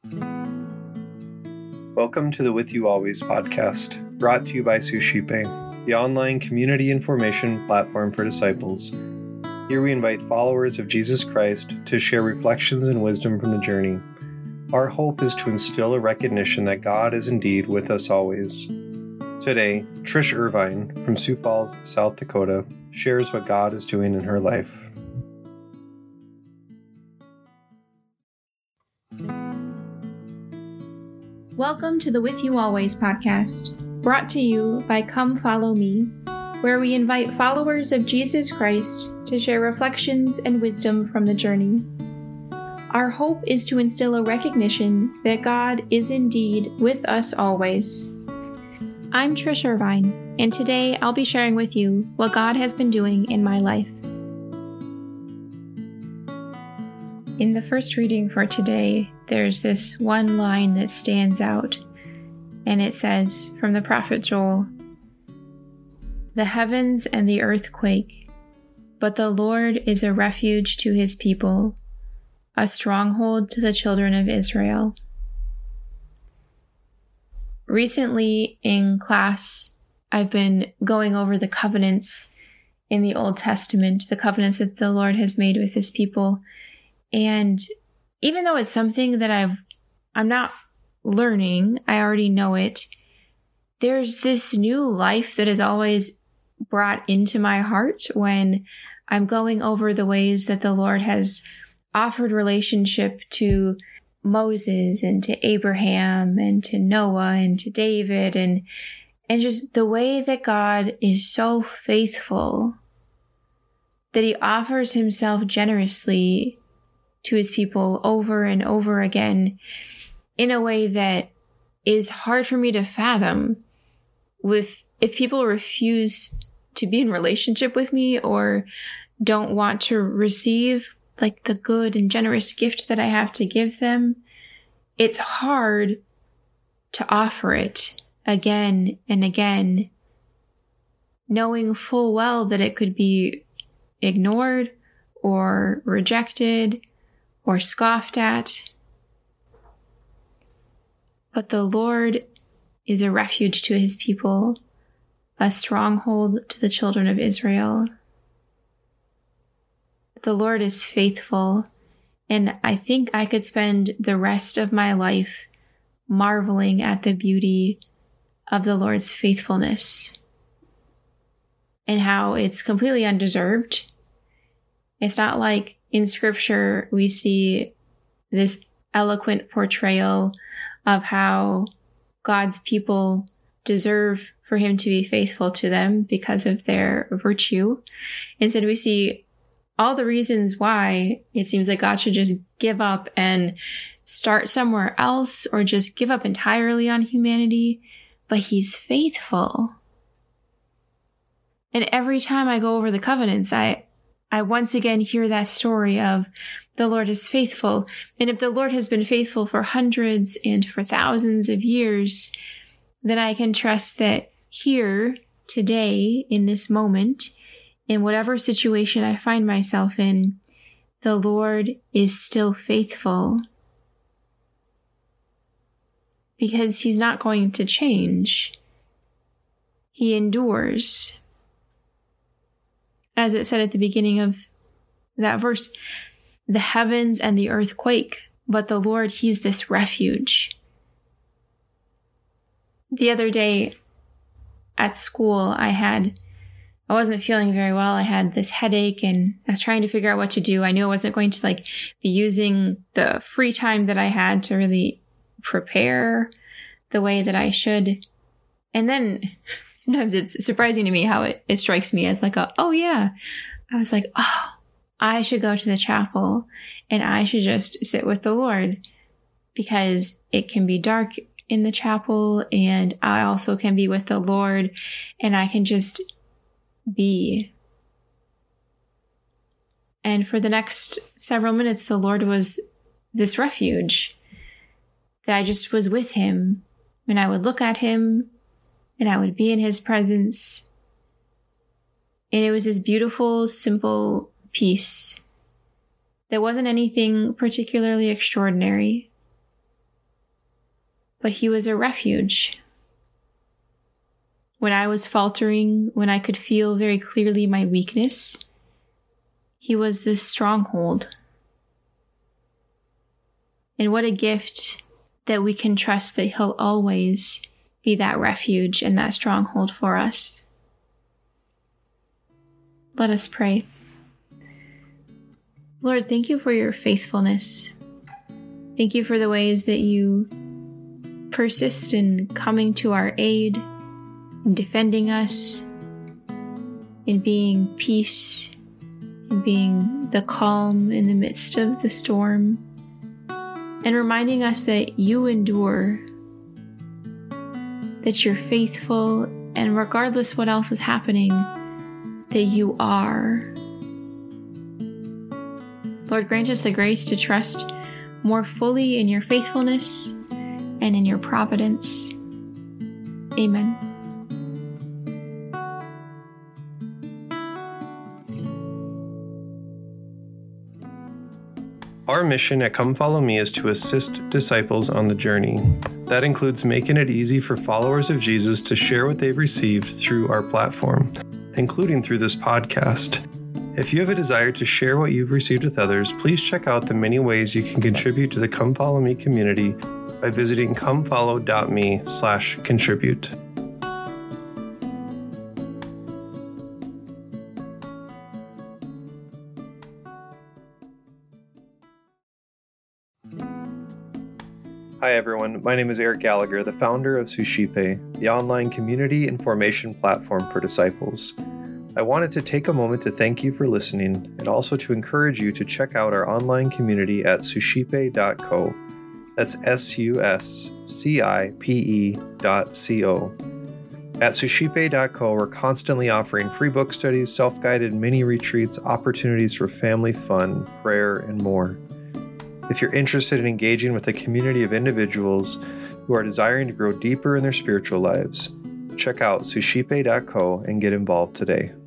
Welcome to the With You Always podcast, brought to you by Suscipe, the online community information platform for disciples. Here we invite followers of Jesus Christ to share reflections and wisdom from the journey. Our hope is to instill a recognition that God is indeed with us always. Today, Trish Irvine from Sioux Falls, South Dakota, shares what God is doing in her life. Welcome to the With You Always podcast, brought to you by Come Follow Me, where we invite followers of Jesus Christ to share reflections and wisdom from the journey. Our hope is to instill a recognition that God is indeed with us always. I'm Trish Irvine, and today I'll be sharing with you what God has been doing in my life. In the first reading for today, there's this one line that stands out, and it says from the prophet Joel, "The heavens and the earth quake, but the Lord is a refuge to his people, a stronghold to the children of Israel." Recently in class, I've been going over the covenants in the Old Testament, the covenants that the Lord has made with his people. And even though it's something that I'm not learning, I already know it, there's this new life that is always brought into my heart when I'm going over the ways that the Lord has offered relationship to Moses and to Abraham and to Noah and to David and just the way that God is so faithful that he offers himself generously to his people over and over again in a way that is hard for me to fathom. If people refuse to be in relationship with me or don't want to receive like the good and generous gift that I have to give them, it's hard to offer it again and again, knowing full well that it could be ignored or rejected or scoffed at. But the Lord is a refuge to his people, a stronghold to the children of Israel. The Lord is faithful, and I think I could spend the rest of my life marveling at the beauty of the Lord's faithfulness and how it's completely undeserved. It's not like in Scripture we see this eloquent portrayal of how God's people deserve for him to be faithful to them because of their virtue. Instead, we see all the reasons why it seems like God should just give up and start somewhere else or just give up entirely on humanity, but he's faithful. And every time I go over the covenants, I once again hear that story of the Lord is faithful. And if the Lord has been faithful for hundreds and for thousands of years, then I can trust that here, today, in this moment, in whatever situation I find myself in, the Lord is still faithful. Because he's not going to change. He endures. As it said at the beginning of that verse, the heavens and the earth quake, but the Lord, he's this refuge. The other day at school, I wasn't feeling very well. I had this headache and I was trying to figure out what to do. I knew I wasn't going to be using the free time that I had to really prepare the way that I should. And then sometimes it's surprising to me how it strikes me as oh yeah. I was like, oh, I should go to the chapel and I should just sit with the Lord because it can be dark in the chapel and I also can be with the Lord and I can just be. And for the next several minutes, the Lord was this refuge that I just was with him and I would look at him and I would be in his presence. And it was this beautiful, simple peace. There wasn't anything particularly extraordinary. but he was a refuge. When I was faltering, when I could feel very clearly my weakness, he was this stronghold. And what a gift that we can trust that he'll always be that refuge and that stronghold for us. Let us pray. Lord, thank you for your faithfulness. Thank you for the ways that you persist in coming to our aid, in defending us, in being peace, in being the calm in the midst of the storm, and reminding us that you endure, that you're faithful, and regardless what else is happening, that you are. Lord, grant us the grace to trust more fully in your faithfulness and in your providence. Amen. Our mission at Come Follow Me is to assist disciples on the journey. That includes making it easy for followers of Jesus to share what they've received through our platform, including through this podcast. If you have a desire to share what you've received with others, please check out the many ways you can contribute to the Come Follow Me community by visiting comefollow.me/contribute. Hi everyone, my name is Eric Gallagher, the founder of Suscipe, the online community and formation platform for disciples. I wanted to take a moment to thank you for listening and also to encourage you to check out our online community at suscipe.co. That's suscipe.co. At suscipe.co, we're constantly offering free book studies, self-guided mini retreats, opportunities for family fun, prayer, and more. If you're interested in engaging with a community of individuals who are desiring to grow deeper in their spiritual lives, check out suscipe.co and get involved today.